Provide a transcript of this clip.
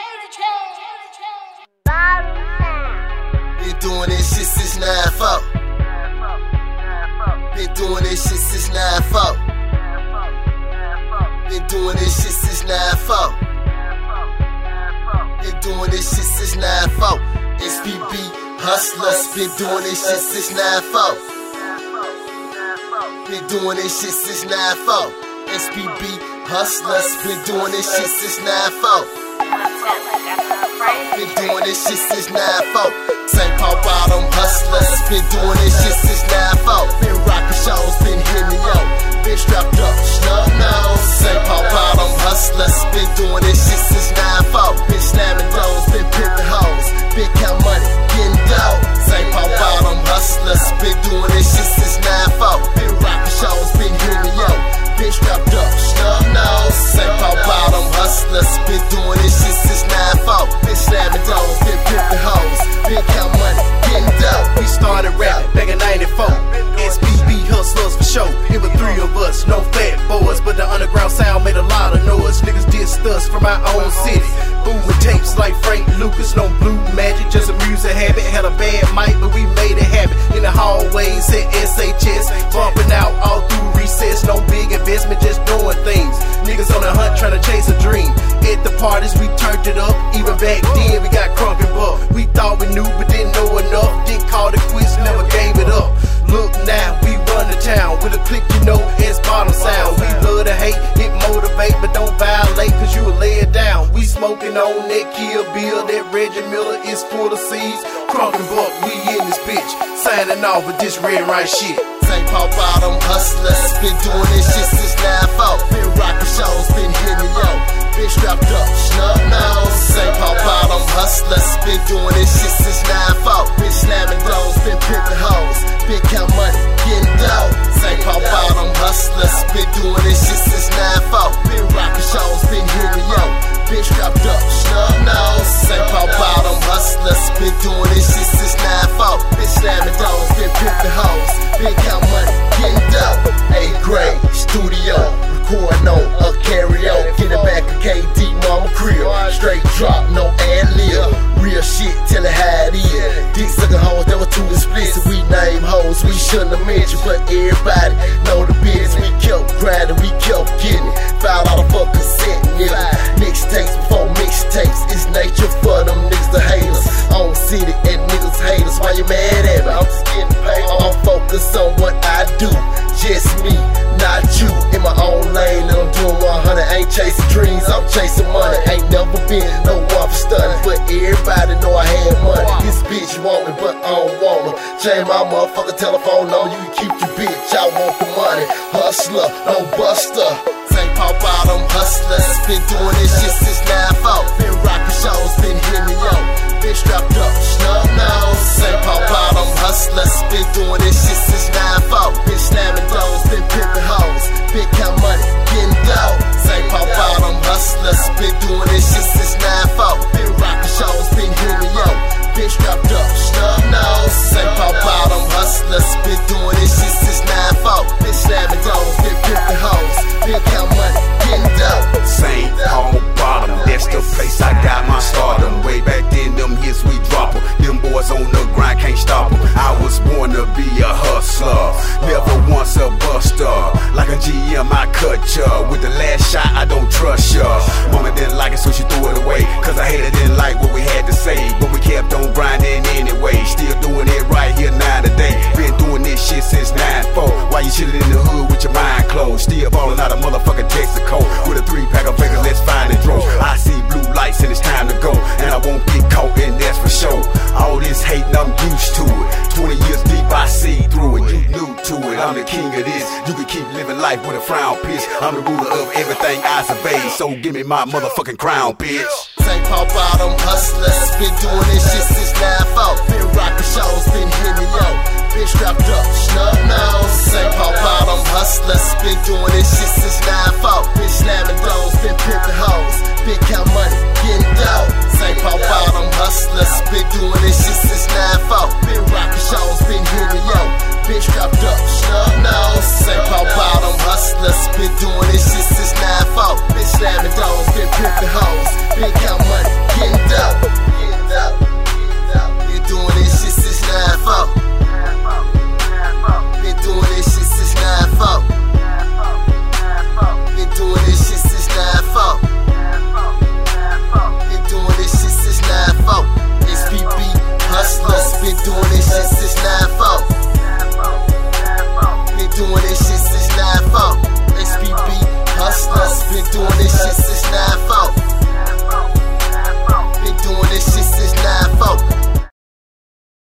Been doing this shit since 9-4. Been doing this shit since 9-4. Been doing this shit since 9-4. Been doing this shit since 9-4. SPB hustlers, been doing this shit since 9-4. Been doing this shit since 9-4. SPB hustlers, been doing this shit since 9-4. Been doing this shit since 9-4. St. Paul bottom hustlers, been doing this shit since 9-4. Been rocking shows, been hitting the yo. Been strapped up, snub nose. St. Paul bottom hustlers, been doing this shit since 9-4. Been slamming doors, been pimping hoes. Been count money, getting dough. St. Paul bottom hustlers, been doing this shit since 9-4. Been rocking shows, been hitting the yo. Been strapped up, snub nose. St. Paul bottom hustlers, been doing this shit since 9-4. Been slamming doors, been pimping hoes. Been count money, getting dough. We started rapping back in 94. SPB hustlers for show. It was 3 of us, no fat boys, but the underground sound made a lot of noise. Niggas dissed us from our own city. Booming tapes like Frank Lucas, no blue magic, just a music habit. Had a bad mic, but we made it happen. In the hallways at SHS, bumping out all through recess. No big investment, just doing things. Niggas on the hunt trying to chase a dream. At the parties we turned it up. Even back then we got crunk and buck. We thought we knew but didn't know enough. Didn't call it quits, never gave it up. Look now, we run the town with a click, you know, it's bottom sound. We love to hate, it motivate, but don't violate, cause you will lay it down. We smoking on that Kill Bill, that Reggie Miller is full of seeds. Crunk and buck, we in this bitch, signing off with this red right shit. St. Paul bottom hustlers, been doing this shit since 9-4. Been rocking shows, been hitting the yo. Been strapped up, snub nose. St. Paul bottom hustlers, been doing this shit since 9-4. Been slamming doors, been pimping hoes. Been count money, getting dough. St. Paul bottom hustlers, been doing this shit since 9-4. Been rocking shows, been hitting the yo. Been strapped up, snub nose. St. Paul bottom hustlers, been doing this shit since 9-4. Been slamming doors, been pimping hoes. Been count money, getting dough. 8th grade, studio, recording on a karaoke. Get it back to KD mama crib. Straight drop, no ad-lib. Real shit, tell it how it is. Dick sucking hoes that were too explicit. We name hoes we shouldn't have mentioned, but everybody know the business. We kept grinding, we kept getting it. Filed all the fuck cassette, nigga. Mixtapes before mixtapes. It's nature for them niggas to hate us. On city and niggas hate us. Why you mad at me? I'm just getting paid. I'm focused on what I do. Just me, not you. In my own lane and I'm doing 100. Ain't chasing dreams, I'm chasing money. Ain't never been no one for stunning, but everybody know I had money. This bitch want me, but I don't want her. Change my motherfucking telephone on you, keep your bitch. I want the money. Hustler, no buster. St. Paul bottom hustlers, been doing this shit since 9-4. Been rocking shows, been hitting the yo. Been strapped up, snub nose. St. Paul bottom hustlers, been doing this shit since 9-4. Been slamming doors, been pimping hoes. Been count money, getting dough. St. Paul bottom hustlers, been doing this shit since 9-4. Been rocking shows, been hitting the yo. Been strapped up, snub nose. St. Paul bottom hustlers, been doing this shit since 9-4. Been slamming doors, been pimping hoes. Been count money, getting dough. St. Paul bottom, that's the place I got my stardom. Way back then, them hits we drop 'em. Them boys on the grind can't stop 'em. I was born to be a hustler, never once a buster. Like a GM, I cut ya. With the last shot, I don't trust ya. Mama didn't like it, so she threw it away. Cause I hated didn't like what we had to say. But we kept on grinding anyway. Still doing it right here now today. Been doing this shit since 9-4. Why you chillin' in the hood with your mind closed? Still ballin' out of motherfucking Texaco. With a 3-pack of Vegas, let's find it drove. I see blue lights and it's time to go. And I won't get caught in that's for sure. All this hating, I'm used to it. 20 years deep, I see through it. You new to it, I'm the king of this. You can keep living life with a frown, bitch. I'm the ruler of everything I survey. So give me my motherfucking crown, bitch. St. Paul bottom hustlers, been doing this shit since 9-4. Been rocking shows, been hitting the yo. Been strapped up, snub nose. St. Paul bottom hustlers, been doing this shit since 9-4. Been slamming doors, been pimping hoes. Been count money, getting dough. St. Paul bottom hustlers, been doing this shit since 9-4. Been rocking shows, been hitting the yo. Been strapped up, snub nose. St. Paul bottom hustlers, been doing this shit since 9-4. Been slamming doors, been pimping hoes. Been count